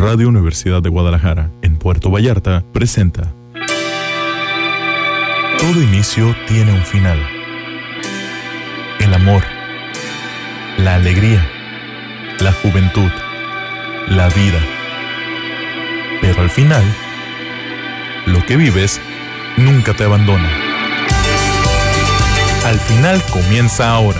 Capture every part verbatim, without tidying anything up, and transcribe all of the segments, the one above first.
Radio Universidad de Guadalajara, en Puerto Vallarta, presenta. Todo inicio tiene un final. El amor, la alegría, la juventud, la vida. Pero al final, lo que vives nunca te abandona. Al final comienza ahora.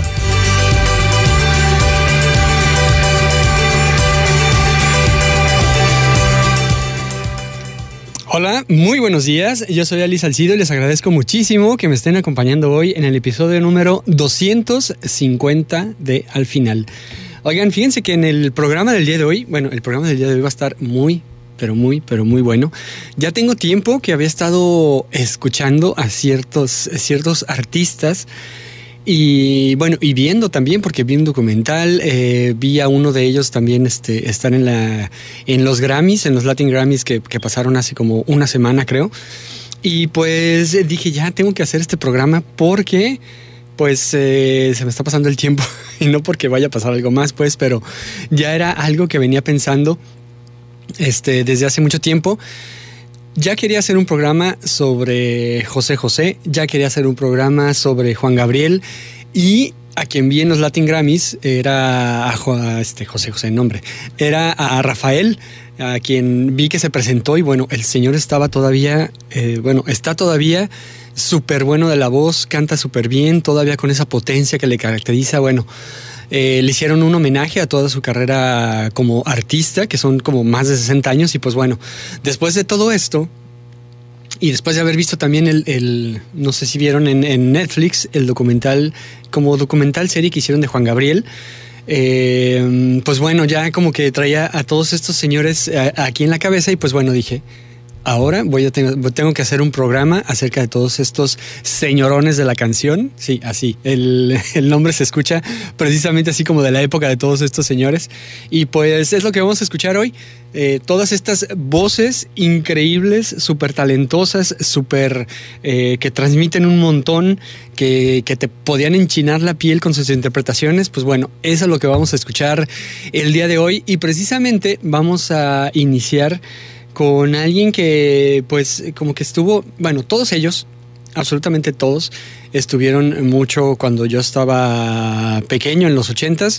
Hola, muy buenos días. Yo soy Ali Salcido y les agradezco muchísimo que me estén acompañando hoy en el episodio número doscientos cincuenta de Al Final. Oigan, fíjense que en el programa del día de hoy, bueno, el programa del día de hoy va a estar muy, pero muy, pero muy bueno. Ya tengo tiempo que había estado escuchando a ciertos, ciertos artistas. Y bueno, y viendo también, porque vi un documental, eh, vi a uno de ellos también este, estar en la en los Grammys, en los Latin Grammys que, que pasaron hace como una semana, creo. Y pues dije, ya tengo que hacer este programa porque pues eh, se me está pasando el tiempo. Y no porque vaya a pasar algo más, pues, pero ya era algo que venía pensando este, desde hace mucho tiempo. Ya quería hacer un programa sobre José José, ya quería hacer un programa sobre Juan Gabriel, y a quien vi en los Latin Grammys era a, a este José José, nombre, era a Rafael, a quien vi que se presentó y bueno, el señor estaba todavía, eh, bueno, está todavía súper bueno de la voz, canta súper bien, todavía con esa potencia que le caracteriza, bueno. Eh, le hicieron un homenaje a toda su carrera como artista, que son como más de sesenta años, y pues bueno, después de todo esto, y después de haber visto también el, el no sé si vieron en, en Netflix, el documental, como documental serie que hicieron de Juan Gabriel, eh, pues bueno, ya como que traía a todos estos señores a, aquí en la cabeza, y pues bueno, dije, ahora voy a tengo, tengo que hacer un programa acerca de todos estos señorones de la canción. Sí, así. El, el nombre se escucha precisamente así como de la época de todos estos señores. Y pues es lo que vamos a escuchar hoy. Eh, todas estas voces increíbles, súper talentosas, súper eh, que transmiten un montón, que, que te podían enchinar la piel con sus interpretaciones. Pues bueno, eso es lo que vamos a escuchar el día de hoy. Y precisamente vamos a iniciar con alguien que pues como que estuvo, bueno, todos ellos, absolutamente todos, estuvieron mucho cuando yo estaba pequeño en los ochentas.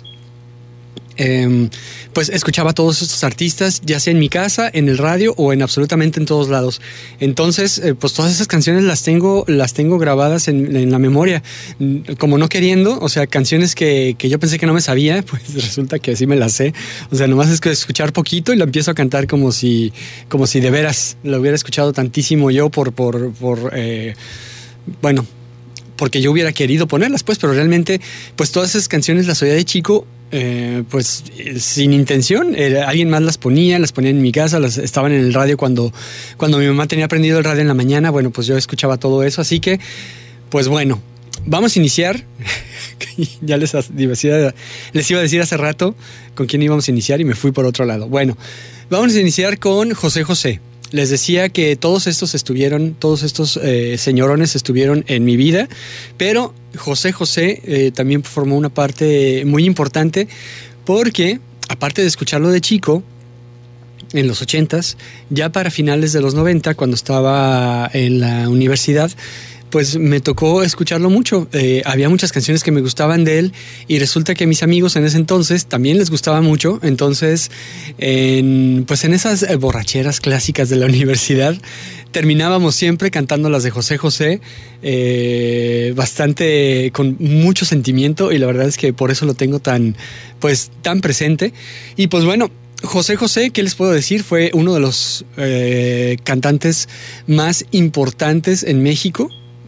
Eh, pues escuchaba a todos estos artistas, ya sea en mi casa, en el radio o en absolutamente en todos lados. Entonces, eh, pues todas esas canciones las tengo, las tengo grabadas en, en la memoria, como no queriendo, o sea, canciones que, que yo pensé que no me sabía, pues resulta que sí me las sé. O sea, nomás es que escuchar poquito y lo empiezo a cantar como si, como si de veras lo hubiera escuchado tantísimo yo por, por, por, eh, bueno, porque yo hubiera querido ponerlas, pues, pero realmente, pues todas esas canciones las oía de chico. Eh, pues sin intención, eh, alguien más las ponía, las ponía en mi casa, las estaban en el radio cuando, cuando mi mamá tenía prendido el radio en la mañana. Bueno, pues yo escuchaba todo eso, así que, pues bueno, vamos a iniciar. Ya les, les iba a decir hace rato con quién íbamos a iniciar y me fui por otro lado. Bueno, vamos a iniciar con José José. Les decía que todos estos estuvieron, todos estos eh, señorones estuvieron en mi vida, pero José José eh, también formó una parte muy importante porque, aparte de escucharlo de chico, en los ochentas, ya para finales de los noventa, cuando estaba en la universidad, pues me tocó escucharlo mucho. Eh, había muchas canciones que me gustaban de él y resulta que a mis amigos en ese entonces también les gustaba mucho. Entonces, en, pues en esas borracheras clásicas de la universidad, terminábamos siempre cantando las de José José, eh, bastante con mucho sentimiento, y la verdad es que por eso lo tengo tan, pues, tan presente. Y pues bueno, José José, ¿qué les puedo decir? Fue uno de los eh, cantantes más importantes en México.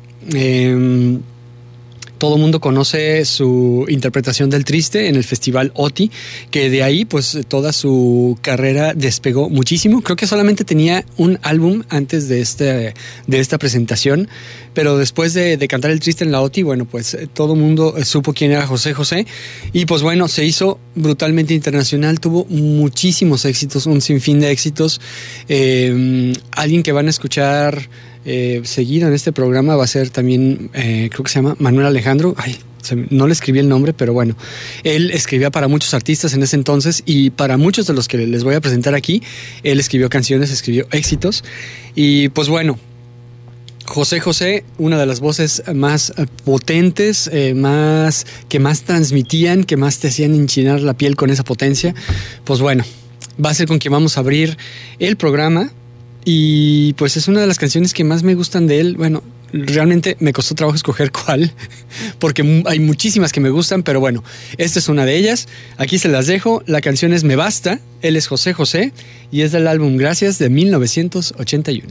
Eh, todo el mundo conoce su interpretación del Triste en el Festival OTI, que de ahí pues toda su carrera despegó muchísimo. Creo que solamente tenía un álbum antes de, este, de esta presentación, pero después de, de cantar el Triste en la OTI, bueno, pues todo el mundo supo quién era José José, y pues bueno, se hizo brutalmente internacional, tuvo muchísimos éxitos, un sinfín de éxitos. Eh, alguien que van a escuchar Eh, seguido en este programa va a ser también, eh, creo que se llama Manuel Alejandro. Ay, no le escribí el nombre, pero bueno, él escribía para muchos artistas en ese entonces y para muchos de los que les voy a presentar aquí, él escribió canciones, escribió éxitos y pues bueno, José José, una de las voces más potentes, eh, más que más transmitían, que más te hacían enchinar la piel con esa potencia, pues bueno, va a ser con quien vamos a abrir el programa y pues es una de las canciones que más me gustan de él. Bueno, realmente me costó trabajo escoger cuál, porque hay muchísimas que me gustan, pero bueno, esta es una de ellas. Aquí se las dejo. La canción es Me Basta. Él es José José y es del álbum Gracias de mil novecientos ochenta y uno.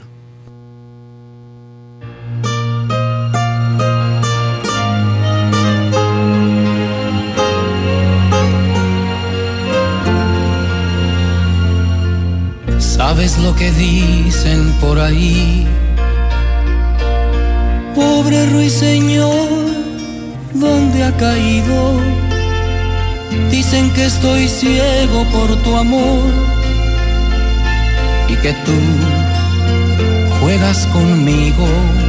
¿Sabes lo que dicen por ahí? Pobre ruiseñor, ¿dónde ha caído? Dicen que estoy ciego por tu amor y que tú juegas conmigo.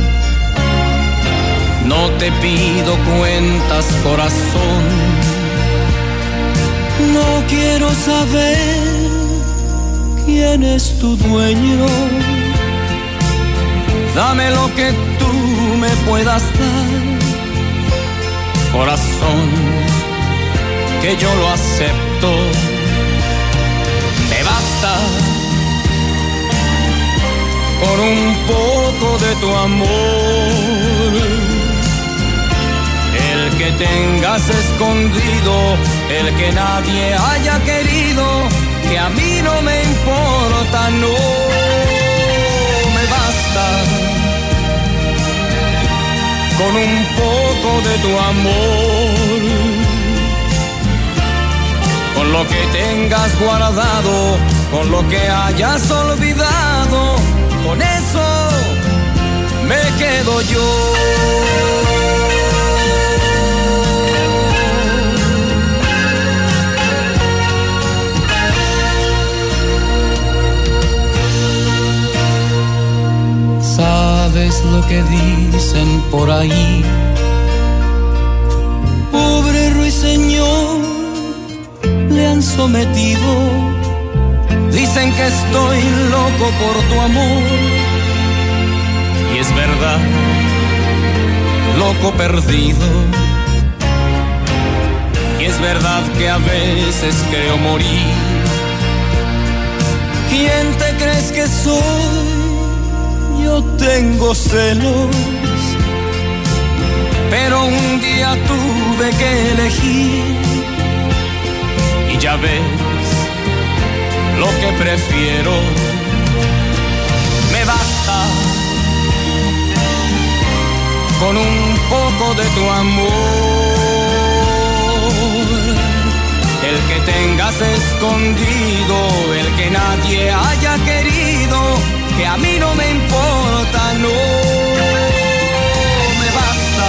No te pido cuentas, corazón. No quiero saber quién es tu dueño. Dame lo que tú me puedas dar, corazón, que yo lo acepto. Me basta con un poco de tu amor, el que tengas escondido, el que nadie haya querido, que a mí no me importa, no me basta con un poco de tu amor, con lo que tengas guardado, con lo que hayas olvidado, con eso me quedo yo. ¿Sabes lo que dicen por ahí? Pobre ruiseñor, le han sometido. Dicen que estoy loco por tu amor. Y es verdad, loco perdido. Y es verdad que a veces creo morir. ¿Quién te crees que soy? Yo tengo celos, pero un día tuve que elegir y ya ves lo que prefiero. Me basta con un poco de tu amor, el que tengas escondido, el que nadie haya querido, que a mí no me importa, no me basta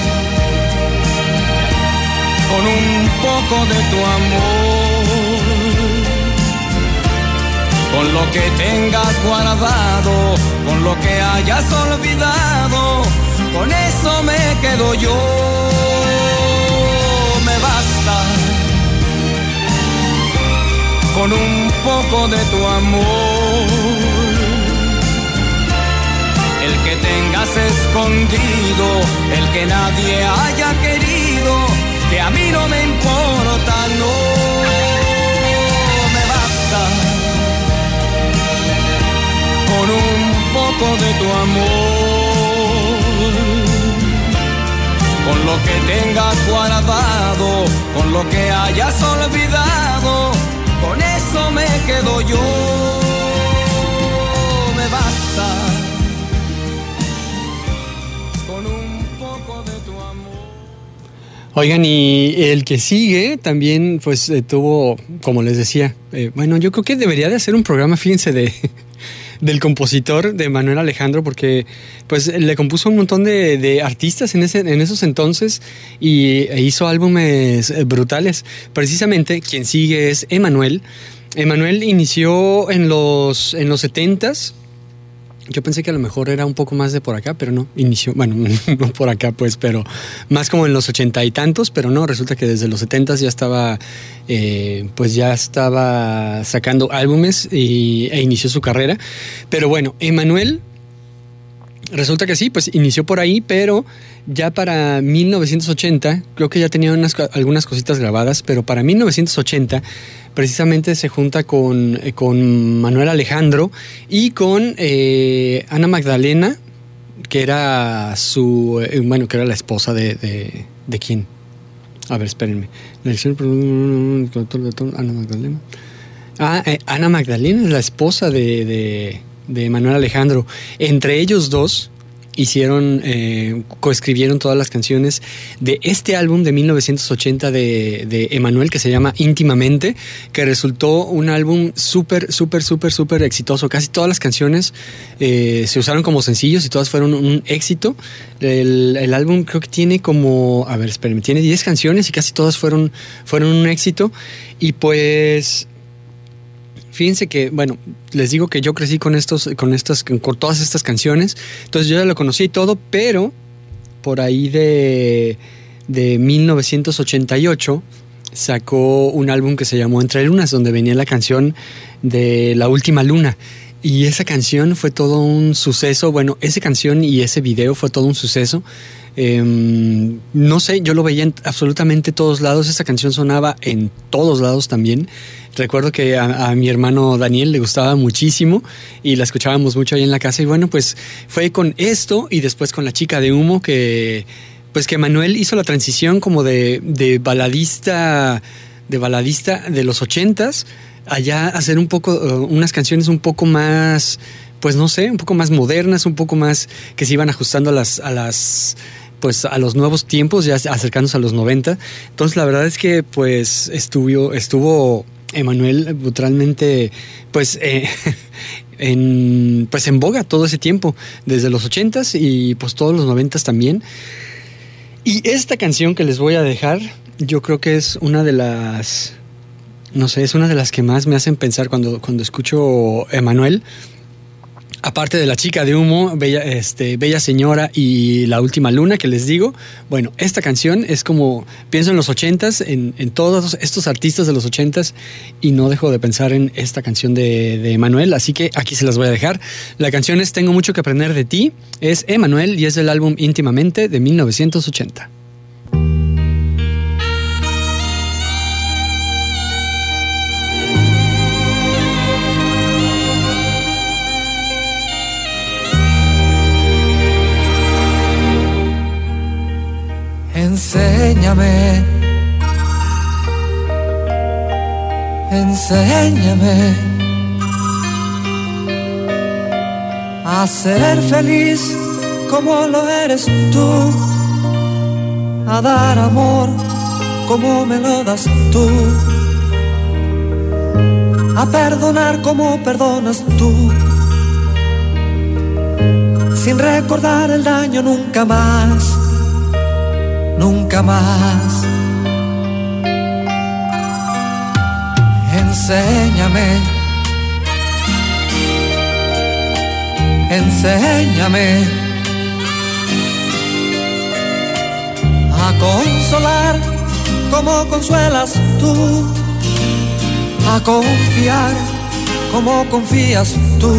con un poco de tu amor, con lo que tengas guardado, con lo que hayas olvidado, con eso me quedo yo. Me basta con un poco de tu amor, el que tengas escondido, el que nadie haya querido, que a mí no me importa, no me basta con un poco de tu amor, con lo que tengas guardado, con lo que hayas olvidado, con eso me quedo yo. Me basta con un poco de tu amor. Oigan, y el que sigue también pues eh, tuvo, como les decía, eh, bueno, yo creo que debería de hacer un programa, fíjense, de del compositor de Manuel Alejandro, porque pues le compuso un montón de, de artistas en ese en esos entonces y e hizo álbumes brutales. Precisamente quien sigue es Emanuel. Emanuel inició en los en los setentas Yo pensé que a lo mejor era un poco más de por acá, pero no, inició, bueno, no por acá pues, pero más como en los ochenta y tantos, pero no, resulta que desde los setentas ya estaba, eh, pues ya estaba sacando álbumes y, e inició su carrera. Pero bueno, Emmanuel, resulta que sí, pues inició por ahí, pero ya para mil novecientos ochenta, creo que ya tenía unas, algunas cositas grabadas, pero para mil novecientos ochenta precisamente se junta con, con Manuel Alejandro y con eh, Ana Magdalena, que era su, eh, bueno, que era la esposa de, de, ¿de quién? A ver, espérenme. Ana Magdalena. Ah, eh, Ana Magdalena es la esposa de, de, de Manuel Alejandro. Entre ellos dos hicieron, eh, coescribieron todas las canciones de este álbum de mil novecientos ochenta de, de Emmanuel, que se llama Íntimamente, que resultó un álbum súper, súper, súper, súper exitoso. Casi todas las canciones eh, se usaron como sencillos y todas fueron un éxito. El, el álbum creo que tiene como, a ver, espérenme, tiene diez canciones y casi todas fueron, fueron un éxito. Y pues... Fíjense que, bueno, les digo que yo crecí con estos, con estas, con todas estas canciones, entonces yo ya lo conocí y todo, pero por ahí de, de mil novecientos ochenta y ocho sacó un álbum que se llamó Entre Lunas, donde venía la canción de La Última Luna. Y esa canción fue todo un suceso. Bueno, esa canción y ese video fue todo un suceso. Eh, no sé, yo lo veía en absolutamente todos lados. Esa canción sonaba en todos lados también. Recuerdo que a, a mi hermano Daniel le gustaba muchísimo y la escuchábamos mucho ahí en la casa. Y bueno, pues fue con esto y después con La Chica de Humo que, pues que Manuel hizo la transición como de, de baladista, de baladista de los ochentas, allá hacer un poco, uh, unas canciones un poco más, pues no sé, un poco más modernas, un poco más que se iban ajustando a las, a las, pues a los nuevos tiempos, ya acercándose a los noventa. Entonces la verdad es que pues estuvo, estuvo Emmanuel brutalmente, pues eh, en, pues en boga todo ese tiempo, desde los ochentas y pues todos los noventas también. Y esta canción que les voy a dejar, yo creo que es una de las... No sé, es una de las que más me hacen pensar cuando, cuando escucho Emmanuel. Aparte de La Chica de Humo, Bella, este, Bella Señora y La Última Luna, que les digo. Bueno, esta canción es como... Pienso en los ochentas, en, en todos estos artistas de los ochentas, y no dejo de pensar en esta canción de, de Emmanuel. Así que aquí se las voy a dejar. La canción es Tengo Mucho que Aprender de Ti. Es Emmanuel y es del álbum Íntimamente de mil novecientos ochenta. Enséñame, enséñame a ser feliz como lo eres tú, a dar amor como me lo das tú, a perdonar como perdonas tú, sin recordar el daño nunca más. Nunca más. Enséñame, enséñame a consolar como consuelas tú, a confiar como confías tú,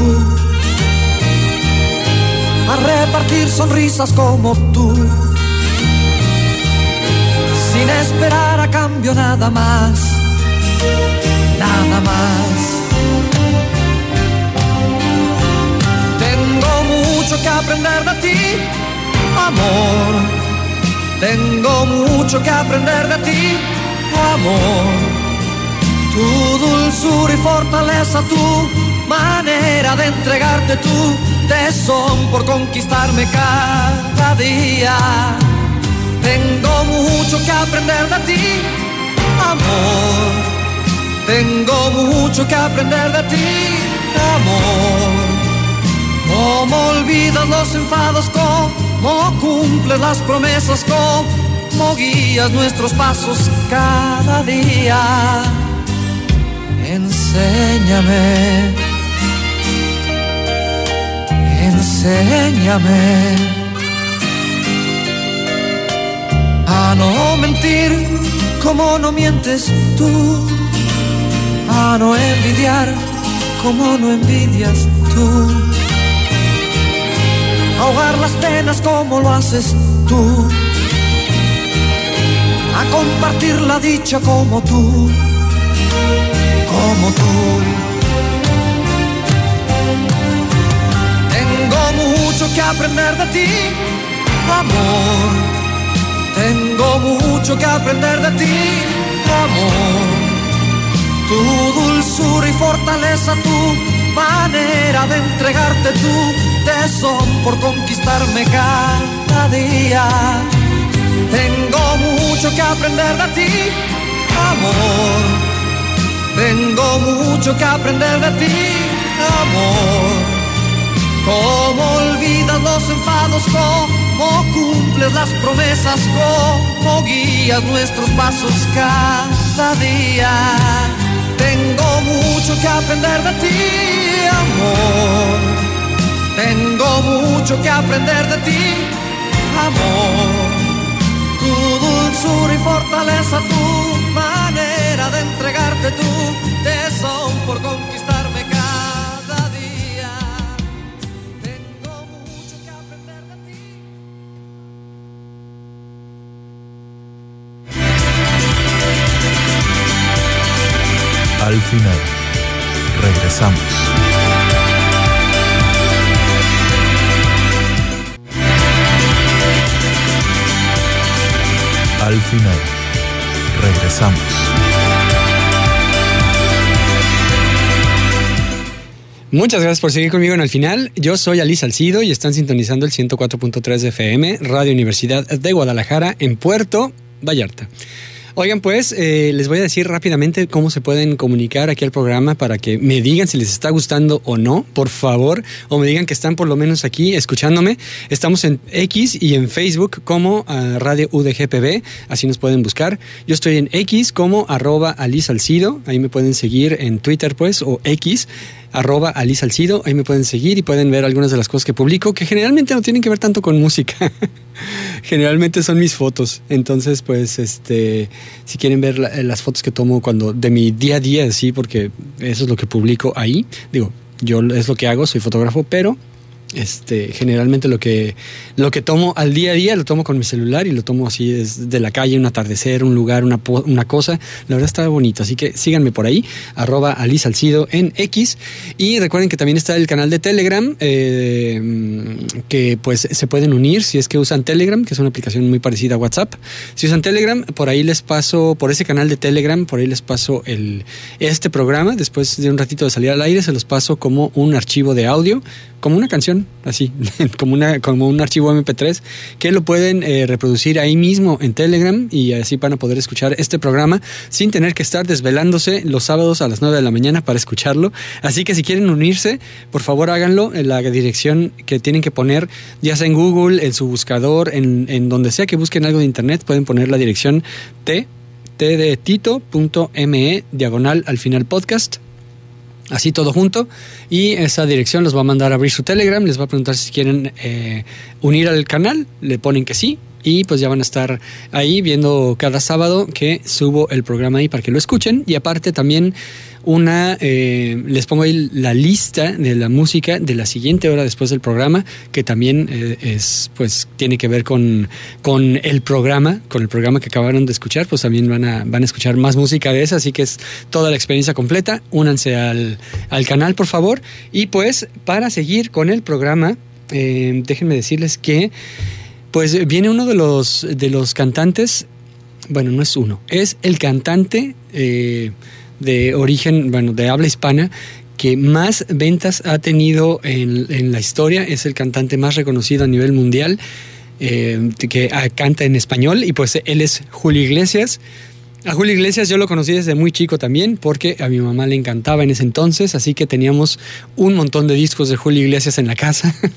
a repartir sonrisas como tú, sin esperar a cambio nada más, nada más. Tengo mucho que aprender de ti, amor. Tengo mucho que aprender de ti, amor. Tu dulzura y fortaleza, tu manera de entregarte, tu tesón por conquistarme cada día. Tengo mucho que aprender de ti, amor. Tengo mucho que aprender de ti, amor. Cómo olvidas los enfados, cómo cumples las promesas, cómo guías nuestros pasos cada día. Enséñame, enséñame a no mentir como no mientes tú, a no envidiar como no envidias tú, ahogar las penas como lo haces tú, a compartir la dicha como tú, como tú. Tengo mucho que aprender de ti, amor. Tengo mucho que aprender de ti, amor. Tu dulzura y fortaleza, tu manera de entregarte, tu tesón por conquistarme cada día. Tengo mucho que aprender de ti, amor. Tengo mucho que aprender de ti, amor. Cómo olvidas los enfados, cómo cumples las promesas, cómo guías nuestros pasos cada día. Tengo mucho que aprender de ti, amor. Tengo mucho que aprender de ti, amor. Tu dulzura y fortaleza, tu manera de entregarte, tu tesón por conquistarme cada día. Tengo mucho que aprender de ti. Al final, regresamos. Al final, regresamos. Muchas gracias por seguir conmigo en Al Final. Yo soy Ali Salcido y están sintonizando el ciento cuatro punto tres de F M, Radio Universidad de Guadalajara, en Puerto Vallarta. Oigan, pues eh, les voy a decir rápidamente cómo se pueden comunicar aquí al programa para que me digan si les está gustando o no, por favor, o me digan que están por lo menos aquí escuchándome. Estamos en X y en Facebook como uh, Radio U D G P B, así nos pueden buscar. Yo estoy en X como arroba Ali Salcido, ahí me pueden seguir en Twitter pues, o X, arroba Ali Salcido, ahí me pueden seguir y pueden ver algunas de las cosas que publico, que generalmente no tienen que ver tanto con música. Generalmente son mis fotos. Entonces, pues, este, si quieren ver la, las fotos que tomo cuando de mi día a día, sí, porque eso es lo que publico ahí. Digo, yo es lo que hago, soy fotógrafo, pero este, generalmente lo que, lo que tomo al día a día lo tomo con mi celular y lo tomo así desde la calle, un atardecer, un lugar, una, una cosa. La verdad está bonito, así que síganme por ahí, arroba Ali Salcido en X. Y recuerden que también está el canal de Telegram, eh, que pues se pueden unir si es que usan Telegram, que es una aplicación muy parecida a WhatsApp. Si usan Telegram, por ahí les paso, por ese canal de Telegram, por ahí les paso el, este programa. Después de un ratito de salir al aire, se los paso como un archivo de audio, como una canción, así, como, una, como un archivo eme pe tres, que lo pueden eh, reproducir ahí mismo en Telegram y así van a poder escuchar este programa sin tener que estar desvelándose los sábados a las nueve de la mañana para escucharlo. Así que si quieren unirse, por favor háganlo en la dirección que tienen que poner, ya sea en Google, en su buscador, en, en donde sea que busquen algo de internet, pueden poner la dirección t, t de tito punto me, diagonal al final podcast. Así todo junto, y esa dirección los va a mandar a abrir su Telegram, les va a preguntar si quieren eh, unir al canal, le ponen que sí, y pues ya van a estar ahí viendo cada sábado que subo el programa ahí para que lo escuchen. Y aparte también una eh, les pongo ahí la lista de la música de la siguiente hora después del programa, que también eh, es pues tiene que ver con, con el programa, con el programa que acabaron de escuchar. Pues también van a, van a escuchar más música de esa, así que es toda la experiencia completa. Únanse al, al canal, por favor. Y pues para seguir con el programa, eh, déjenme decirles que pues viene uno de los, de los cantantes, bueno, no es uno, es el cantante eh, de origen, bueno, de habla hispana, que más ventas ha tenido en, en la historia. Es el cantante más reconocido a nivel mundial, eh, que ah, canta en español, y pues él es Julio Iglesias. A Julio Iglesias yo lo conocí desde muy chico también, porque a mi mamá le encantaba en ese entonces, así que teníamos un montón de discos de Julio Iglesias en la casa.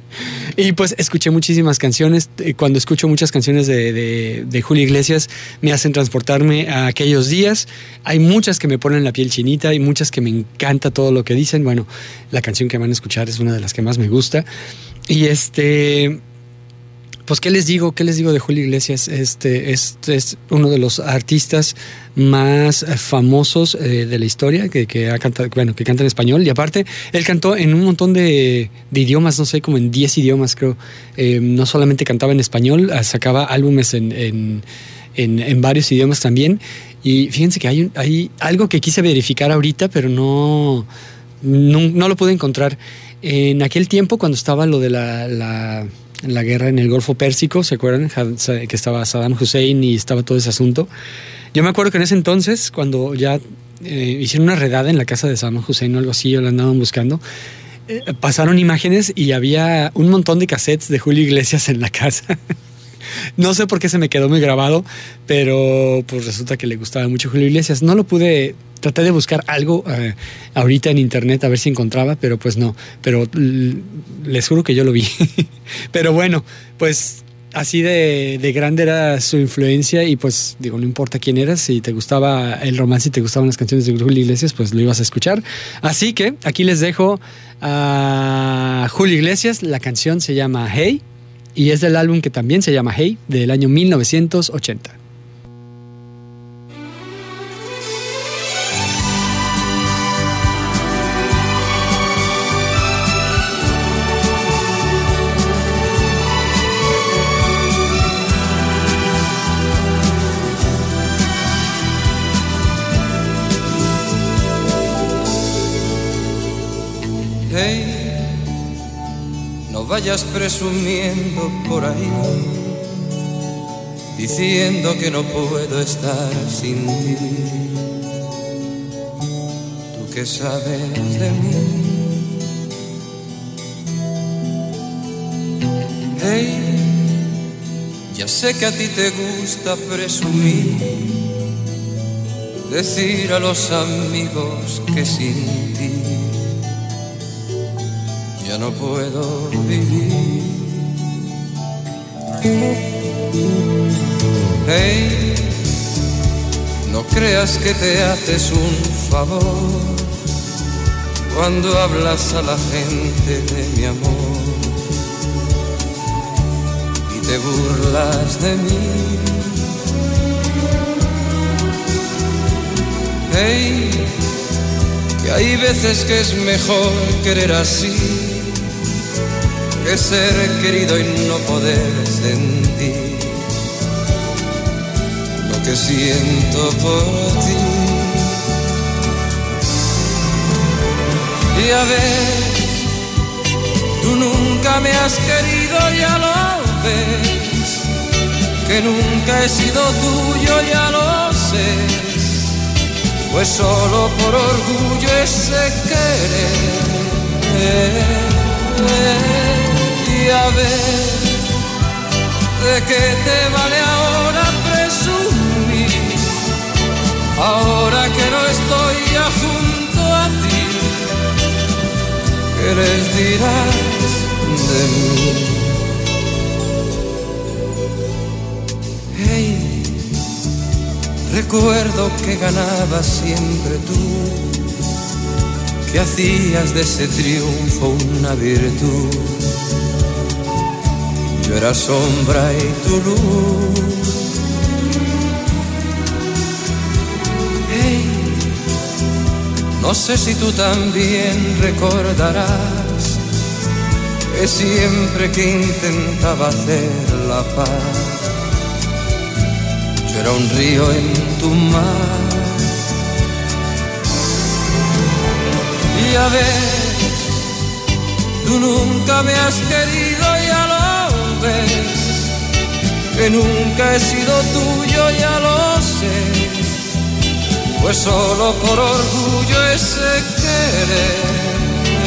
Y pues escuché muchísimas canciones. Cuando escucho muchas canciones de, de, de Julio Iglesias, me hacen transportarme a aquellos días. Hay muchas que me ponen la piel chinita, hay muchas que me encanta todo lo que dicen. Bueno, la canción que van a escuchar es una de las que más me gusta. Y este... Pues, ¿qué les digo? ¿Qué les digo de Julio Iglesias? Este, este es uno de los artistas más famosos eh, de la historia, que, que ha cantado, bueno, que canta en español. Y aparte, él cantó en un montón de, de idiomas, no sé, como en diez idiomas, creo. Eh, no solamente cantaba en español, sacaba álbumes en, en, en, en varios idiomas también. Y fíjense que hay, un, hay algo que quise verificar ahorita, pero no, no, no lo pude encontrar. En aquel tiempo, cuando estaba lo de la... la la guerra en el Golfo Pérsico, ¿se acuerdan? Que estaba Saddam Hussein y estaba todo ese asunto. Yo me acuerdo que en ese entonces, cuando ya eh, hicieron una redada en la casa de Saddam Hussein o algo así, o la andaban buscando, eh, pasaron imágenes y había un montón de cassettes de Julio Iglesias en la casa. No sé por qué se me quedó muy grabado, pero pues resulta que le gustaba mucho Julio Iglesias. No lo pude, traté de buscar algo eh, ahorita en internet a ver si encontraba, pero pues no. Pero l- les juro que yo lo vi. Pero bueno, pues así de, de grande era su influencia y pues digo, no importa quién eras, si te gustaba el romance y te gustaban las canciones de Julio Iglesias, pues lo ibas a escuchar. Así que aquí les dejo a Julio Iglesias, la canción se llama Hey. Y es del álbum que también se llama Hey, del año mil novecientos ochenta. Hey, no vayas presumiendo por ahí, diciendo que no puedo estar sin ti. Tú que sabes de mí. Hey, ya sé que a ti te gusta presumir, decir a los amigos que sin ti ya no puedo vivir. Hey, no creas que te haces un favor cuando hablas a la gente de mi amor y te burlas de mí. Hey, que hay veces que es mejor querer así que ser querido y no poder sentir lo que siento por ti. Y a ver, tú nunca me has querido, ya lo ves, que nunca he sido tuyo, ya lo sé, pues solo por orgullo ese querer. Y a ver, ¿de qué te vale ahora presumir? Ahora que no estoy ya junto a ti, ¿qué les dirás de mí? Hey, recuerdo que ganabas siempre tú, que hacías de ese triunfo una virtud. Yo era sombra y tu luz. Hey, no sé si tú también recordarás que siempre que intentaba hacer la paz, yo era un río en tu mar. Y a ver, tú nunca me has querido, ya lo ves, que nunca he sido tuyo, ya lo sé, pues solo por orgullo ese querer.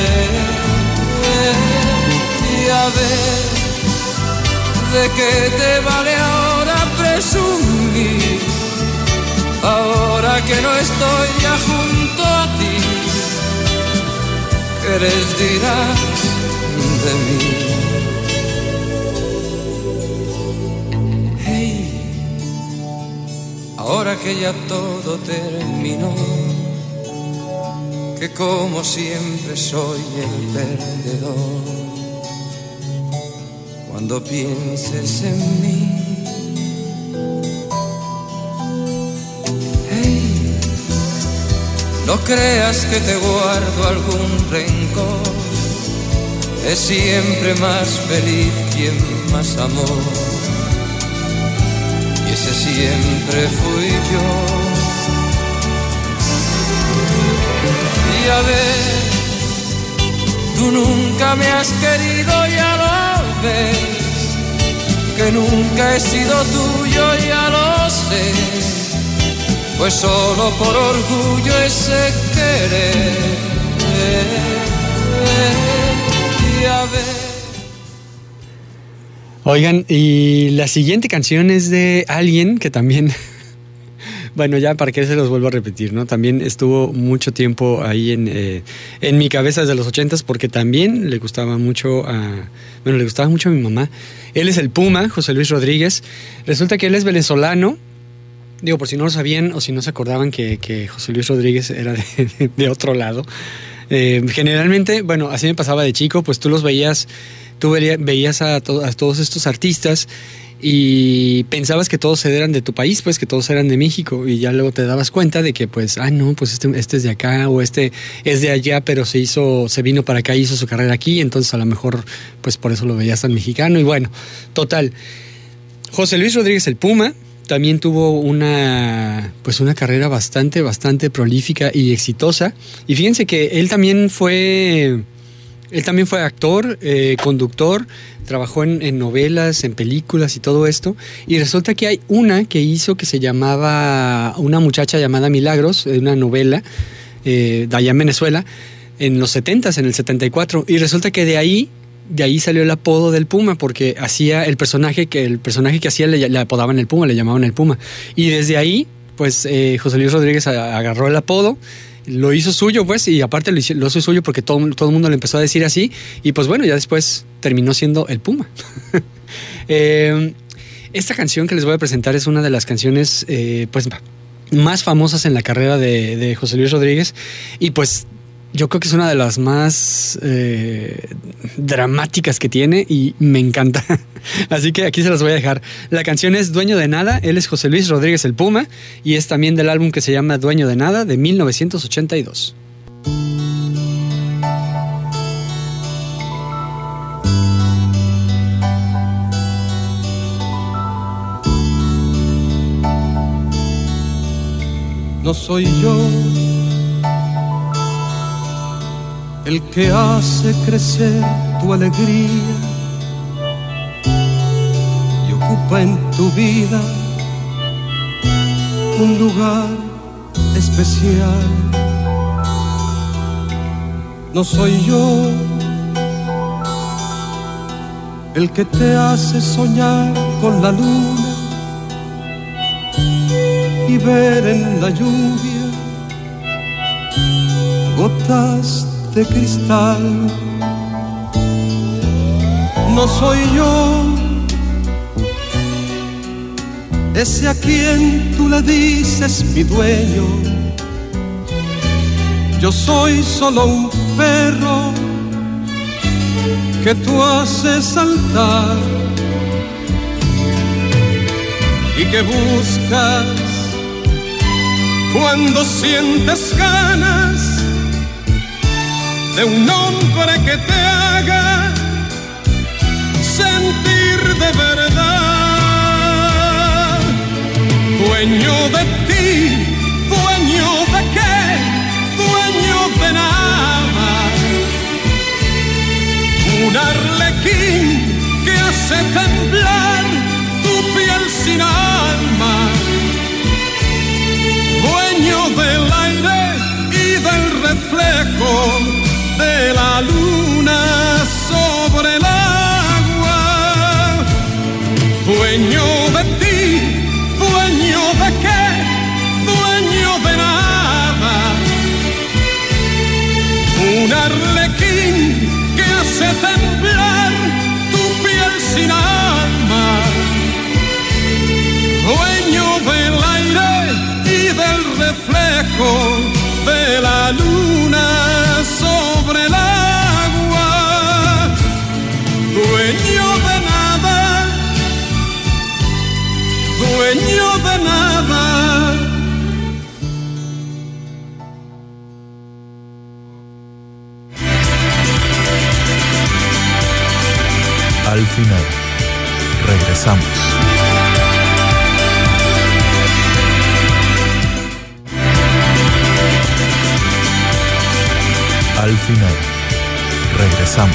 Y a ver, ¿de qué te vale ahora presumir? Ahora que no estoy ya junto a ti, ¿qué les dirás de mí. Hey, ahora que ya todo terminó, que como siempre soy el perdedor, cuando pienses en mí, hey, no creas que te guardo algún rencor, es siempre más feliz quien más amó, y ese siempre fui yo. Y a ver, tú nunca me has querido, ya lo ves, que nunca he sido tuyo, ya lo sé, pues solo por orgullo ese querer. Y a ver. Oigan, y la siguiente canción es de alguien que también... Bueno, ya para qué se los vuelvo a repetir, ¿no? También estuvo mucho tiempo ahí en, eh, en mi cabeza desde los ochentas, porque también le gustaba mucho a... Bueno, le gustaba mucho a mi mamá. Él es el Puma, José Luis Rodríguez. Resulta que él es venezolano. Digo, por si no lo sabían o si no se acordaban que, que José Luis Rodríguez era de, de otro lado. Eh, generalmente, bueno, así me pasaba de chico, pues tú los veías, tú veías a, to- a todos estos artistas y pensabas que todos eran de tu país, pues que todos eran de México, y ya luego te dabas cuenta de que pues, ah no, pues este, este es de acá o este es de allá, pero se hizo, se vino para acá y hizo su carrera aquí, entonces a lo mejor pues por eso lo veías tan mexicano. Y bueno, total, José Luis Rodríguez el Puma también tuvo una pues una carrera bastante, bastante prolífica y exitosa, y fíjense que él también fue... Él también fue actor, eh, conductor, trabajó en, en novelas, en películas y todo esto. Y resulta que hay una que hizo que se llamaba, una muchacha llamada Milagros, una novela eh, de allá en Venezuela, en los setentas, en el setenta y cuatro. Y resulta que de ahí, de ahí salió el apodo del Puma, porque hacía el personaje que, el personaje que hacía le, le apodaban el Puma, le llamaban el Puma. Y desde ahí, pues eh, José Luis Rodríguez agarró el apodo, lo hizo suyo, pues, y aparte lo hizo, lo hizo suyo porque todo, todo el mundo le empezó a decir así, y pues bueno, ya después terminó siendo el Puma. eh, esta canción que les voy a presentar es una de las canciones eh, pues más famosas en la carrera de, de José Luis Rodríguez, y pues yo creo que es una de las más eh, dramáticas que tiene y me encanta. Así que aquí se las voy a dejar. La canción es Dueño de Nada. Él es José Luis Rodríguez el Puma y es también del álbum que se llama Dueño de Nada de mil novecientos ochenta y dos. No soy yo el que hace crecer tu alegría y ocupa en tu vida un lugar especial. No soy yo el que te hace soñar con la luna y ver en la lluvia gotas de cristal. No soy yo ese a quien tú le dices mi dueño. Yo soy solo un perro que tú haces saltar y que buscas cuando sientes ganas de un hombre que te haga sentir de verdad. Dueño de ti, dueño de qué, dueño de nada. Un arlequín que hace temblar tu piel sin alma. Dueño del aire y del reflejo de la luna sobre el agua. Dueño de ti, dueño de qué, dueño de nada. Un arlequín que hace hice temblar tu piel sin alma, dueño del aire y del reflejo de la luna sobre el agua, dueño de nada, dueño de nada. Al final, regresamos. Al final, regresamos.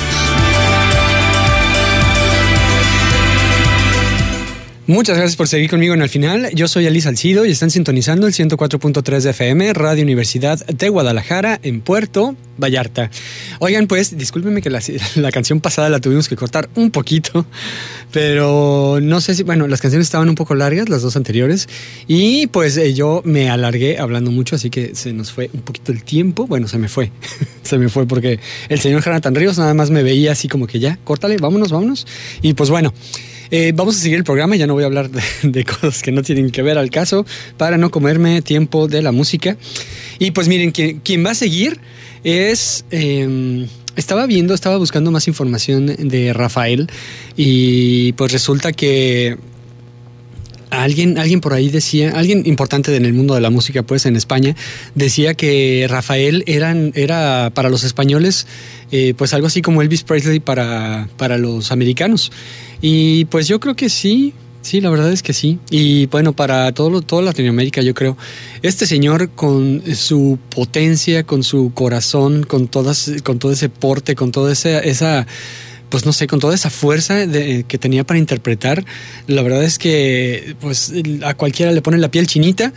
Muchas gracias por seguir conmigo en Al Final. Yo soy Ali Salcido y están sintonizando el ciento cuatro punto tres de F M, Radio Universidad de Guadalajara, en Puerto Vallarta. Oigan, pues, discúlpenme que la, la canción pasada la tuvimos que cortar un poquito, pero no sé si, bueno, las canciones estaban un poco largas, las dos anteriores, y pues eh, yo me alargué hablando mucho, así que se nos fue un poquito el tiempo. Bueno, se me fue, se me fue porque el señor Jonathan Ríos nada más me veía así como que ya, córtale, vámonos, vámonos. Y pues bueno, Eh, vamos a seguir el programa, ya no voy a hablar de, de cosas que no tienen que ver al caso para no comerme tiempo de la música. Y pues miren, quien, quien va a seguir es... Eh, estaba viendo, estaba buscando más información de Rafael y pues resulta que alguien, alguien por ahí decía, alguien importante en el mundo de la música, pues en España, decía que Rafael eran, era para los españoles eh, pues algo así como Elvis Presley para, para los americanos. Y pues yo creo que sí, sí, la verdad es que sí. Y bueno, para todo, toda Latinoamérica, yo creo, este señor con su potencia, con su corazón, con todas, con todo ese porte, con toda esa, esa pues no sé, con toda esa fuerza de, que tenía para interpretar, la verdad es que pues a cualquiera le pone la piel chinita.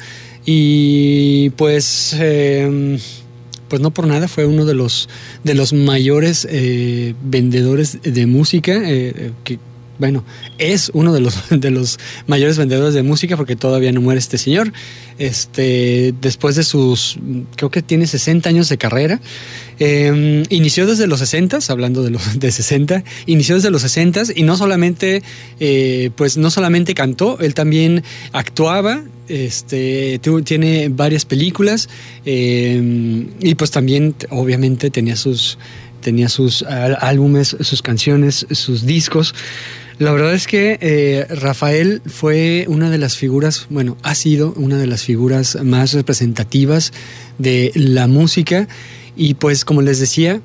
Y pues eh, pues no por nada fue uno de los de los mayores eh, vendedores de música eh, que Bueno, es uno de los, de los mayores vendedores de música porque todavía no muere este señor. Este, después de sus, creo que tiene sesenta años de carrera. Eh, inició desde los sesenta, hablando de los de sesenta, inició desde los sesenta y no solamente, eh, pues no solamente cantó, él también actuaba. Este, tiene varias películas eh, y pues también, obviamente, tenía sus, tenía sus álbumes, sus canciones, sus discos. La verdad es que eh, Rafael fue una de las figuras, bueno, ha sido una de las figuras más representativas de la música. Y pues, como les decía,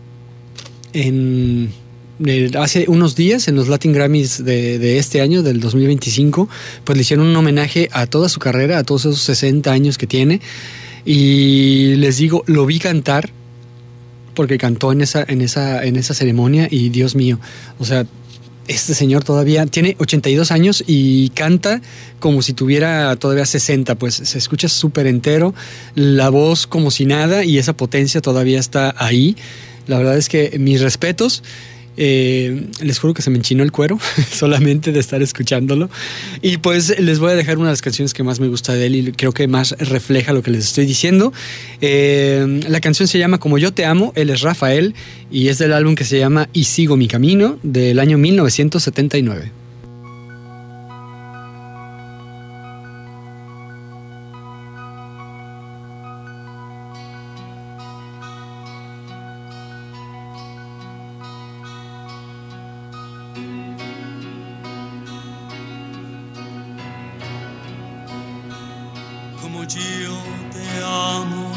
en, eh, hace unos días, en los Latin Grammys de, de este año, del dos mil veinticinco, pues le hicieron un homenaje a toda su carrera, a todos esos sesenta años que tiene. Y les digo, lo vi cantar, porque cantó en esa, en esa, en esa ceremonia, y Dios mío, o sea, este señor todavía tiene ochenta y dos años y canta como si tuviera todavía sesenta, pues se escucha súper entero, la voz como si nada, y esa potencia todavía está ahí. La verdad es que mis respetos. Eh, les juro que se me enchinó el cuero solamente de estar escuchándolo. Y pues les voy a dejar una de las canciones que más me gusta de él y creo que más refleja lo que les estoy diciendo. Eh, la canción se llama Como yo te amo, él es Rafael y es del álbum que se llama Y sigo mi camino, del año mil novecientos setenta y nueve. Como yo te amo,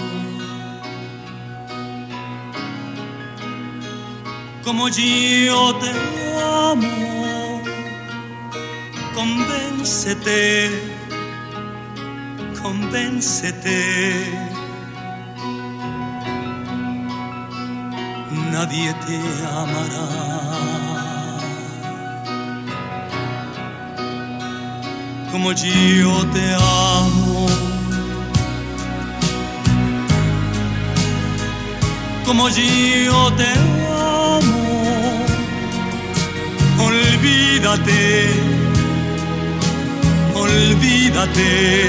como yo te amo, convéncete, convéncete, nadie te amará como yo te amo. Como yo te amo, olvídate, olvídate,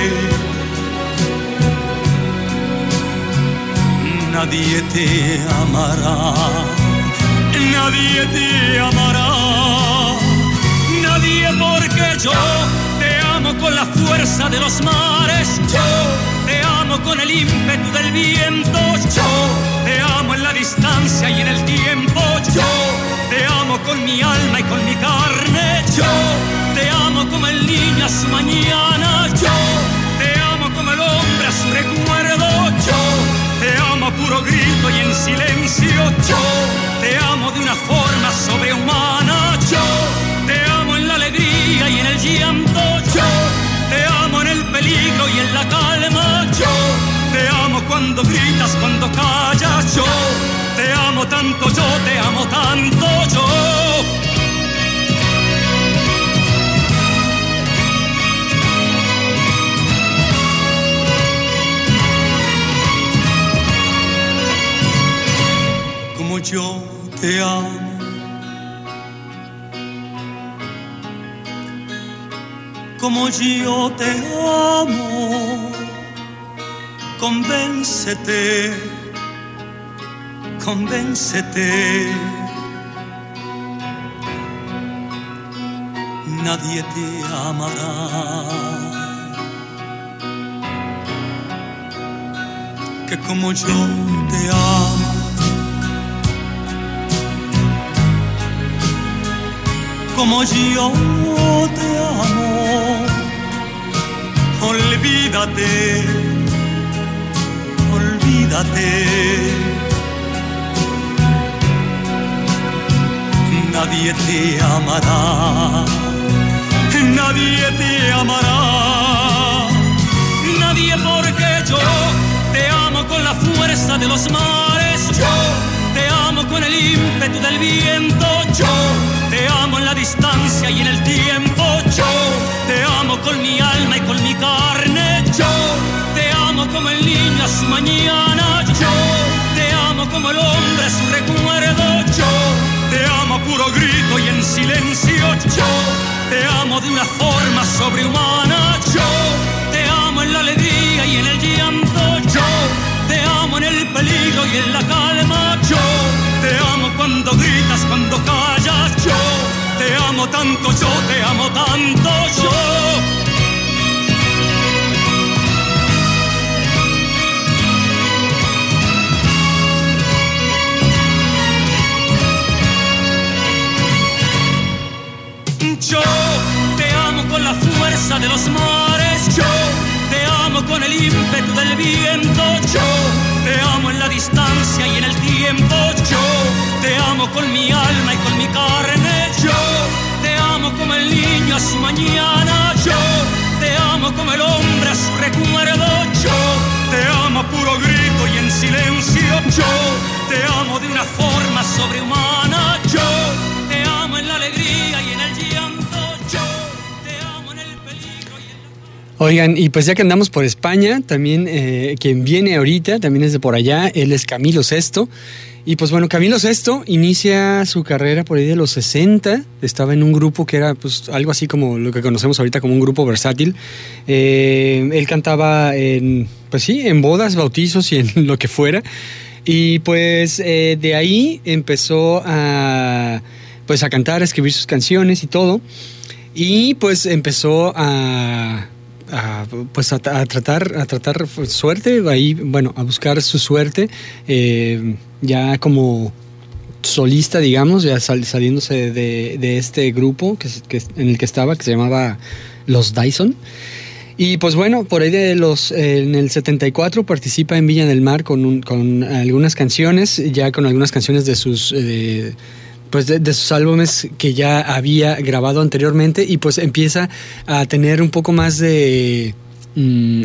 nadie te amará, nadie nadie te amará, nadie, porque yo te amo con la fuerza de los mares, yo te amo con el ímpetu del viento, yo te amo en la distancia y en el tiempo, yo te amo con mi alma y con mi carne, yo te amo como el niño a su mañana, yo te amo como el hombre a su recuerdo, yo te amo a puro grito y en silencio, yo te amo de una forma sobrehumana, yo te amo en la alegría y en el llanto, yo te amo en el peligro y en la calma, yo te amo cuando gritas, cuando callas, yo te amo tanto, yo te amo tanto, yo. Como yo te amo, como yo te amo, convéncete, convéncete, nadie te amará, que como yo te amo. Como yo te amo, olvídate, olvídate, nadie te amará, nadie te amará, nadie, porque yo te amo con la fuerza de los mares, yo te amo con el ímpetu del viento, yo te amo en la distancia y en el tiempo, yo te amo con mi alma y con mi carne, yo te amo como el niño a su mañana, yo te amo como el hombre a su recuerdo, yo te amo a puro grito y en silencio, yo te amo de una forma sobrehumana, yo te amo en la alegría y en el llanto, yo te amo en el peligro y en la calma, yo te amo cuando gritas, cuando callas, yo te amo tanto, yo te amo tanto, yo. Yo te amo con la fuerza de los mares, yo te amo con el ímpetu del viento, yo te amo en la distancia y en el tiempo, yo te amo con mi alma y con mi carne, yo te amo como el niño a su mañana, yo te amo como el hombre a su recuerdo, yo te amo a puro grito y en silencio, yo te amo de una forma sobrehumana, yo te amo en la alegría y en el llanto, yo te amo en el peligro y en la... Oigan, y pues ya que andamos por España, también eh, quien viene ahorita, también es de por allá, él es Camilo Sesto. Y pues bueno, Camilo Sesto inicia su carrera por ahí de los sesenta, estaba en un grupo que era pues algo así como lo que conocemos ahorita como un grupo versátil. Eh, él cantaba en, pues sí, en bodas, bautizos y en lo que fuera. Y pues eh, de ahí empezó a, pues a cantar, a escribir sus canciones y todo. Y pues empezó a... A, pues a, a tratar a tratar suerte ahí, bueno, a buscar su suerte eh, ya como solista, digamos, ya sal, saliéndose de, de este grupo que, que, en el que estaba, que se llamaba Los Dyson. Y pues bueno, por ahí de los eh, en el setenta y cuatro participa en Viña del Mar con, un, con algunas canciones, ya con algunas canciones de sus eh, pues de, de sus álbumes que ya había grabado anteriormente, y pues empieza a tener un poco más de mmm,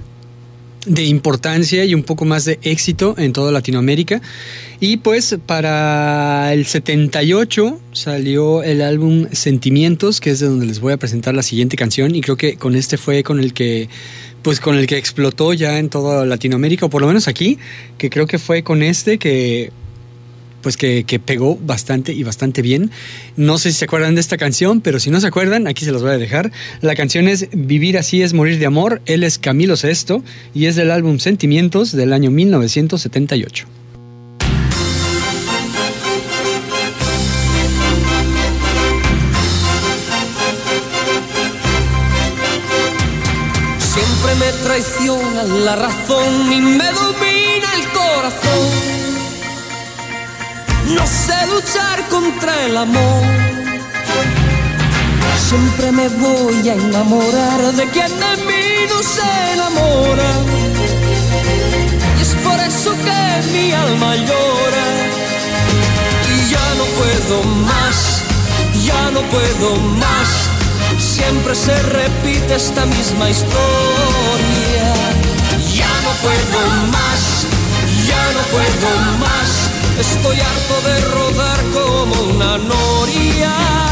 de importancia y un poco más de éxito en toda Latinoamérica. Y pues para el setenta y ocho salió el álbum Sentimientos, que es de donde les voy a presentar la siguiente canción, y creo que con este fue con el que pues con el que explotó ya en toda Latinoamérica, o por lo menos aquí, que creo que fue con este que pues que, que pegó bastante y bastante bien. No sé si se acuerdan de esta canción, pero si no se acuerdan, aquí se los voy a dejar. La canción es Vivir así es morir de amor. Él es Camilo Sesto y es del álbum Sentimientos del año mil novecientos setenta y ocho. traiciona la razón y me domina el corazón. No sé luchar contra el amor. Siempre me voy a enamorar de quien de mí no se enamora. Y es por eso que mi alma llora. Y ya no puedo más, ya no puedo más. Siempre se repite esta misma historia. Ya no puedo más, ya no puedo más. Estoy harto de rodar como una noria.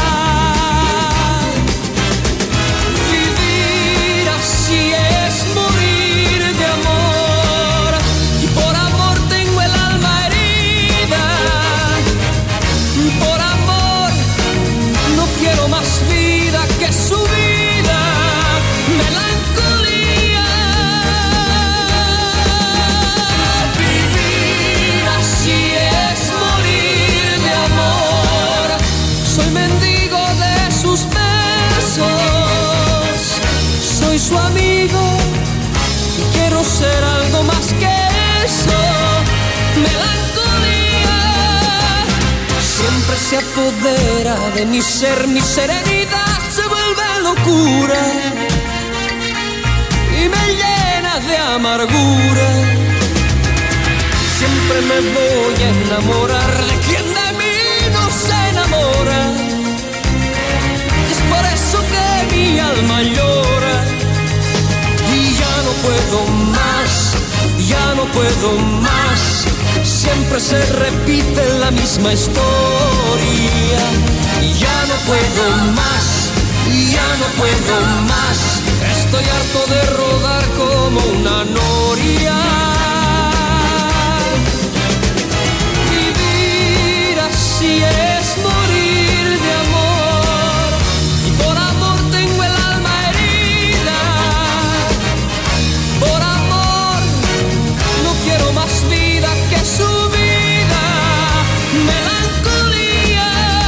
Vivir así es morir de amor. Y por amor tengo el alma herida. Por amor no quiero más vida que su vida. Melancolía. Vivir así es morir de amor. Soy mendigo de sus besos. Soy su amigo y quiero ser algo más que eso. Melancolía. Siempre se apodera de mi ser, mi serenidad se vuelve locura y me llena de amargura. Siempre me voy a enamorar de quien de mí no se enamora. Y es por eso que mi alma llora. Y ya no puedo más, ya no puedo más. Siempre se repite la misma historia. Y ya no puedo más, ya no puedo más. Estoy harto de rodar como una noria. Vivir así es morir de amor. Y por amor tengo el alma herida. Por amor no quiero más vida que su vida. Melancolía.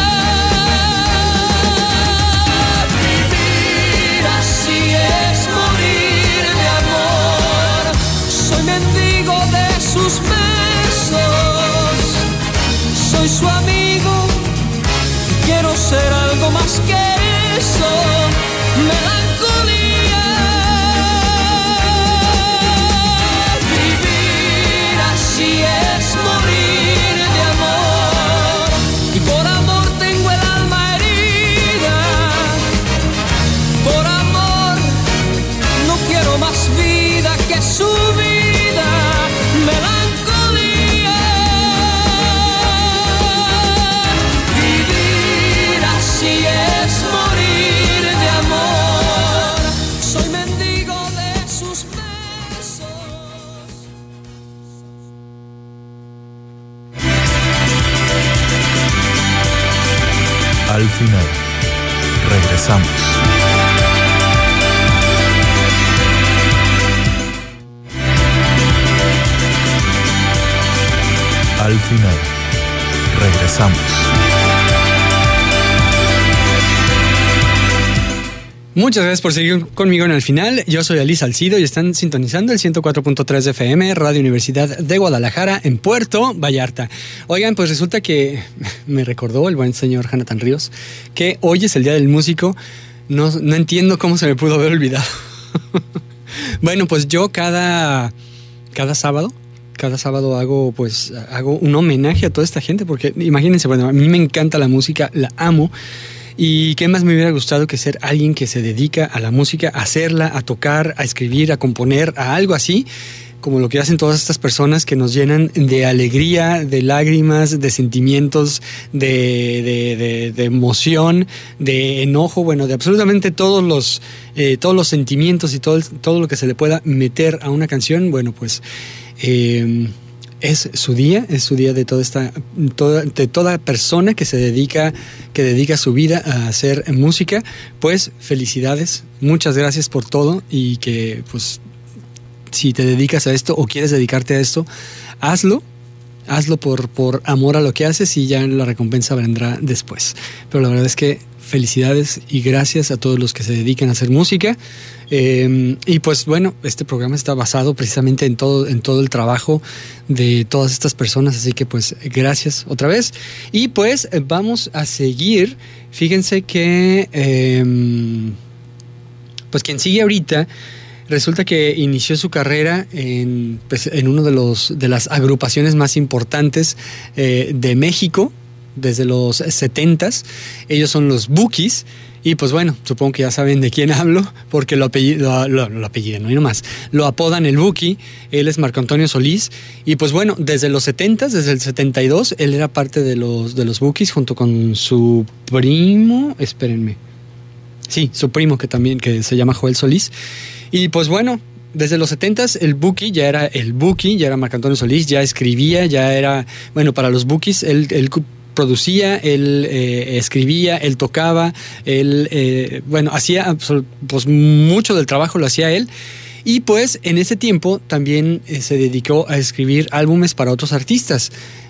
Vivir así es morir de amor. Soy mendigo de sus besos. Soy su amigo y quiero ser algo más que eso. Melancolía. Vivir así es morir de amor. Y por amor tengo el alma herida. Por amor no quiero más vida que su vida. Melancolía. Vivir así es morir de amor. Soy mendigo de sus besos. Al final, regresamos. Al final, regresamos. Muchas gracias por seguir conmigo en el final. Yo soy Ali Salcido y están sintonizando el ciento cuatro punto tres de F M, Radio Universidad de Guadalajara, en Puerto Vallarta. Oigan, pues resulta que me recordó el buen señor Jonathan Ríos que hoy es el Día del Músico. No, no entiendo cómo se me pudo haber olvidado. Bueno, pues yo cada, cada sábado, cada sábado hago, pues, hago un homenaje a toda esta gente, porque imagínense, bueno, a mí me encanta la música, la amo. Y qué más me hubiera gustado que ser alguien que se dedica a la música, a hacerla, a tocar, a escribir, a componer, a algo así, como lo que hacen todas estas personas que nos llenan de alegría, de lágrimas, de sentimientos, de, de, de, de emoción, de enojo, bueno, de absolutamente todos los, eh, todos los sentimientos y todo, todo lo que se le pueda meter a una canción. Bueno, pues eh, es su día, es su día de toda esta, toda, de toda persona que se dedica, que dedica su vida a hacer música. Pues felicidades, muchas gracias por todo, y que pues si te dedicas a esto o quieres dedicarte a esto, hazlo, hazlo por, por amor a lo que haces, y ya la recompensa vendrá después. Pero la verdad es que felicidades y gracias a todos los que se dedican a hacer música. Eh, y pues bueno, este programa está basado precisamente en todo, en todo el trabajo de todas estas personas, así que pues gracias otra vez. Y pues vamos a seguir. Fíjense que eh, pues quien sigue ahorita resulta que inició su carrera en, pues, en uno de los de las agrupaciones más importantes eh, de México desde los setentas. Ellos son los Bukis. Y pues bueno, supongo que ya saben de quién hablo, porque lo apellidan, lo, lo, lo apellidan, no hay nomás. Lo apodan el Buki, él es Marco Antonio Solís. Y pues bueno, desde los setentas, desde el setenta y dos, él era parte de los, de los Bukis junto con su primo, espérenme. Sí, su primo que también, que se llama Joel Solís. Y pues bueno, desde los setentas el Buki ya era el Buki, ya era Marco Antonio Solís, ya escribía, ya era, bueno, para los Bukis, él... él producía, él eh, escribía, él tocaba, él, eh, bueno, hacía pues mucho del trabajo lo hacía él. Y pues en ese tiempo también eh, se dedicó a escribir álbumes para otros artistas.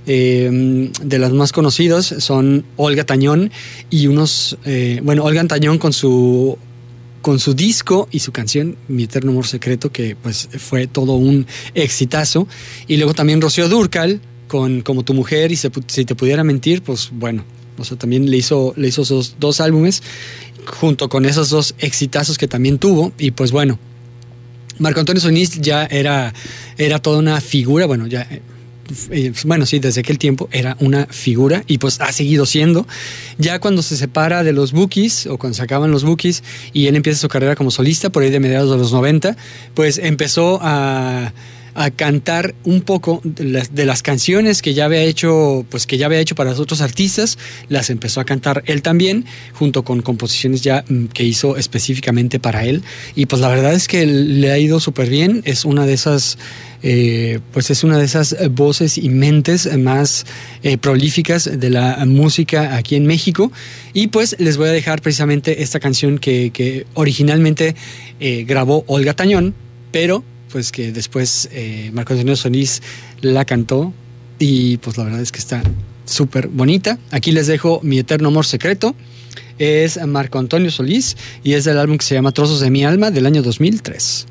Eh, de los más conocidos son Olga Tañón y unos, eh, bueno, Olga Tañón con su con su disco y su canción Mi Eterno Amor Secreto, que pues fue todo un exitazo. Y luego también Rocío Dúrcal con Como tu mujer y se, Si te pudiera mentir, pues bueno, o sea, también le hizo, le hizo esos dos álbumes junto con esos dos exitazos que también tuvo. Y pues bueno, Marco Antonio Solís ya era, era toda una figura, bueno, ya, eh, bueno, sí, desde aquel tiempo era una figura y pues ha seguido siendo. Ya cuando se separa de los Bukis, o cuando se acaban los Bukis y él empieza su carrera como solista por ahí de mediados de los noventa, pues empezó a... a cantar un poco de las, de las canciones que ya había hecho, pues que ya había hecho para los otros artistas, las empezó a cantar él también, junto con composiciones ya que hizo específicamente para él. Y pues la verdad es que le ha ido súper bien. Es una de esas, eh, pues es una de esas voces y mentes más eh, prolíficas de la música aquí en México. Y pues les voy a dejar precisamente esta canción que, que originalmente eh, grabó Olga Tañón, pero pues que después eh, Marco Antonio Solís la cantó y pues la verdad es que está súper bonita. Aquí les dejo Mi Eterno Amor Secreto, es Marco Antonio Solís y es del álbum que se llama Trozos de mi alma del año dos mil tres.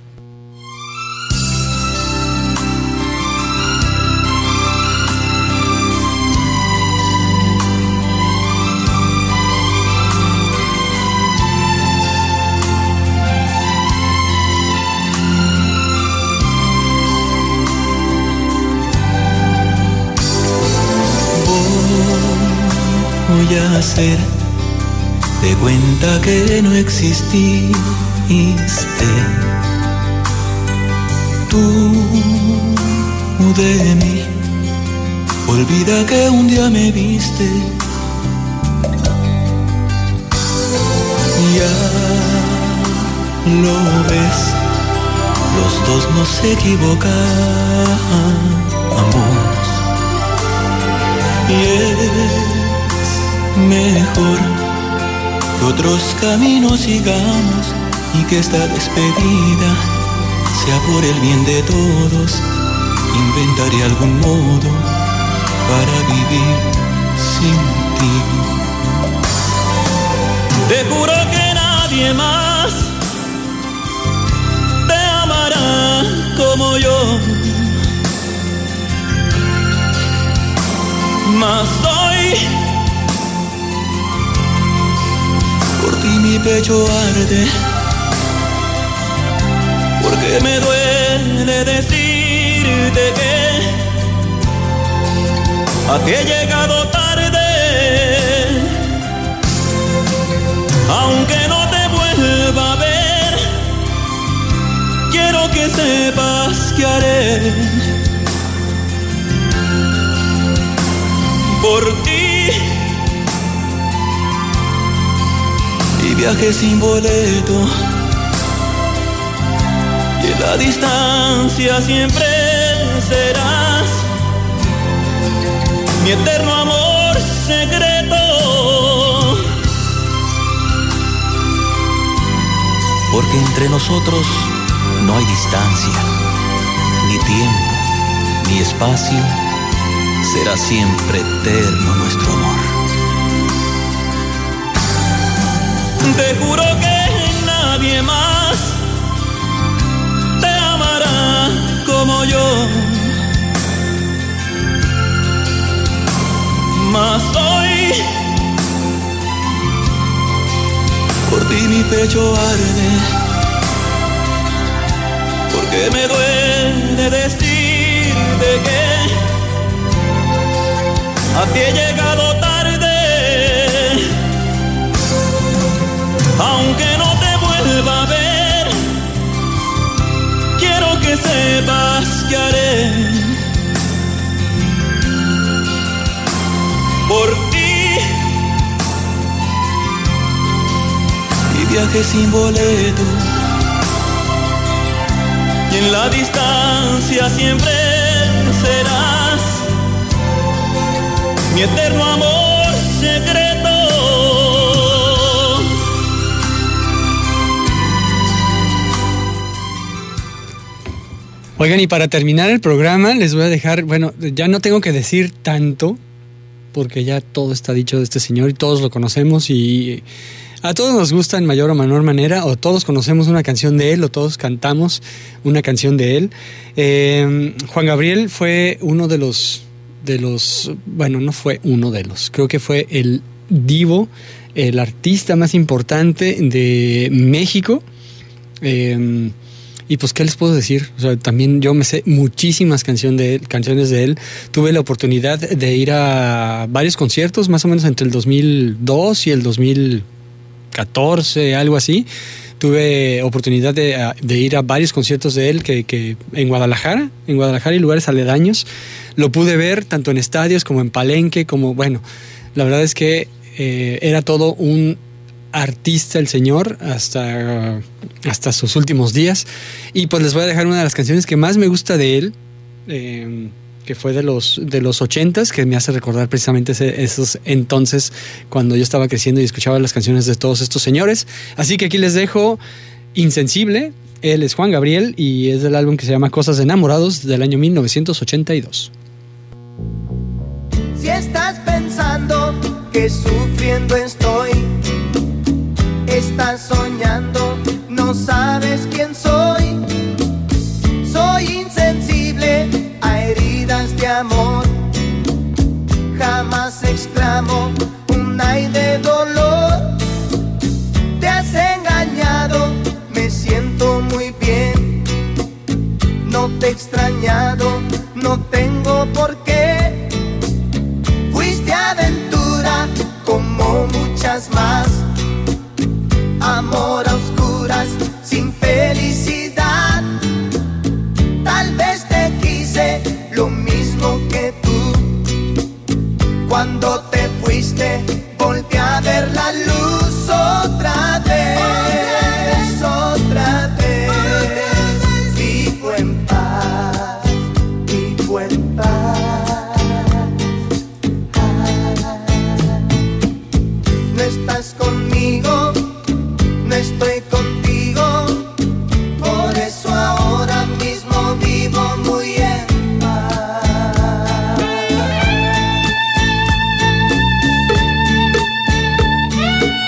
Voy a hacer de cuenta que no exististe. Tú de mí, olvida que un día me viste. Ya lo ves, los dos nos equivocamos y es mejor que otros caminos sigamos y que esta despedida sea por el bien de todos. Inventaré algún modo para vivir sin ti. Te juro que nadie más te amará como yo, mas hoy por ti mi pecho arde, porque me duele decirte que a ti he llegado tarde. Aunque no te vuelva a ver, quiero que sepas que haré por ti. Y viaje sin boleto, y en la distancia siempre serás mi eterno amor secreto. Porque entre nosotros no hay distancia, ni tiempo, ni espacio. Será siempre eterno nuestro amor. Te juro que nadie más te amará como yo. Mas hoy por ti mi pecho arde, porque me duele decirte que a ti he llegado tarde. Aunque no te vuelva a ver, quiero que sepas que haré por ti y viaje sin boleto, y en la distancia siempre serás mi eterno amor secreto. Oigan, y para terminar el programa les voy a dejar, bueno, ya no tengo que decir tanto, porque ya todo está dicho de este señor y todos lo conocemos y a todos nos gusta en mayor o menor manera, o todos conocemos una canción de él, o todos cantamos una canción de él. Eh, Juan Gabriel fue uno de los, de los, bueno, no fue uno de los, creo que fue el divo, el artista más importante de México. Eh, Y pues, ¿qué les puedo decir? O sea, también yo me sé muchísimas canciones de él, canciones de él. Tuve la oportunidad de ir a varios conciertos, más o menos entre el dos mil dos y el dos mil catorce, algo así. Tuve oportunidad de, de ir a varios conciertos de él que, que en Guadalajara, en Guadalajara y lugares aledaños. Lo pude ver tanto en estadios como en Palenque, como, bueno, la verdad es que eh, era todo un artista el señor hasta, hasta sus últimos días. Y pues les voy a dejar una de las canciones que más me gusta de él, eh, que fue de los de los ochentas, que me hace recordar precisamente ese, esos entonces cuando yo estaba creciendo y escuchaba las canciones de todos estos señores. Así que aquí les dejo Insensible. Él es Juan Gabriel y es del álbum que se llama Cosas de Enamorados del año mil novecientos ochenta y dos. Si estás pensando que sufriendo estoy, estás soñando, no sabes quién soy. Soy insensible a heridas de amor. Jamás exclamo un ay de dolor. Te has engañado, me siento muy bien. No te he extrañado, no tengo por qué. Fuiste aventura como muchas más. Amor a oscuras, sin felicidad. Tal vez te quise lo mismo que tú. Cuando te fuiste, volví a ver la luz otra vez, otra vez. Vivo en paz, vivo en paz. No estás conmigo, no estoy contigo, por eso ahora mismo vivo muy en paz.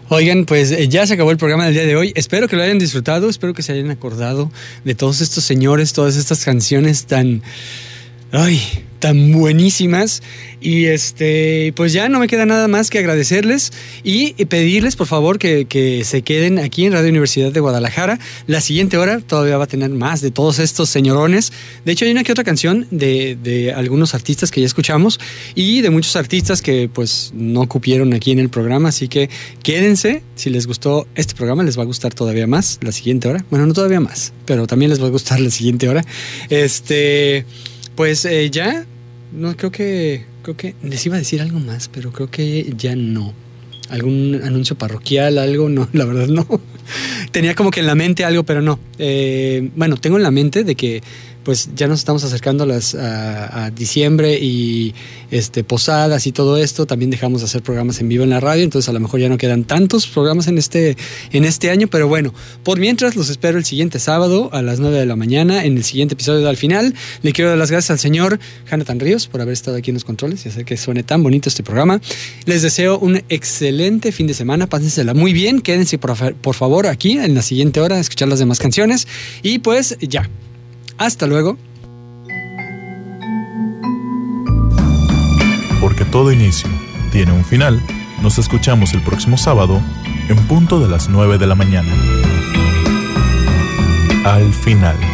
Oigan, pues eh, ya se acabó el programa del día de hoy. Espero que lo hayan disfrutado, espero que se hayan acordado de todos estos señores, todas estas canciones tan... ¡Ay! Tan buenísimas. Y este, pues ya no me queda nada más que agradecerles y pedirles por favor que, que se queden aquí en Radio Universidad de Guadalajara. La siguiente hora todavía va a tener más de todos estos señorones. De hecho hay una que otra canción de, de algunos artistas que ya escuchamos y de muchos artistas que pues no cupieron aquí en el programa, así que quédense. Si les gustó este programa les va a gustar todavía más la siguiente hora. Bueno, no todavía más, pero también les va a gustar la siguiente hora. Este... Pues eh, ya, no creo que, creo que les iba a decir algo más, pero creo que ya no. ¿Algún anuncio parroquial, algo? No, la verdad no. Tenía como que en la mente algo, pero no. Eh, bueno, tengo en la mente de que pues ya nos estamos acercando a, las, a, a diciembre y este, posadas y todo esto. También dejamos de hacer programas en vivo en la radio, entonces a lo mejor ya no quedan tantos programas en este, en este año, pero bueno, por mientras los espero el siguiente sábado a las nueve de la mañana en el siguiente episodio de Al Final. Le quiero dar las gracias al señor Jonathan Ríos por haber estado aquí en los controles y hacer que suene tan bonito este programa. Les deseo un excelente fin de semana, pásensela muy bien, quédense por, por favor aquí en la siguiente hora a escuchar las demás canciones y pues ya. Hasta luego. Porque todo inicio tiene un final, nos escuchamos el próximo sábado en punto de las nueve de la mañana. Al Final.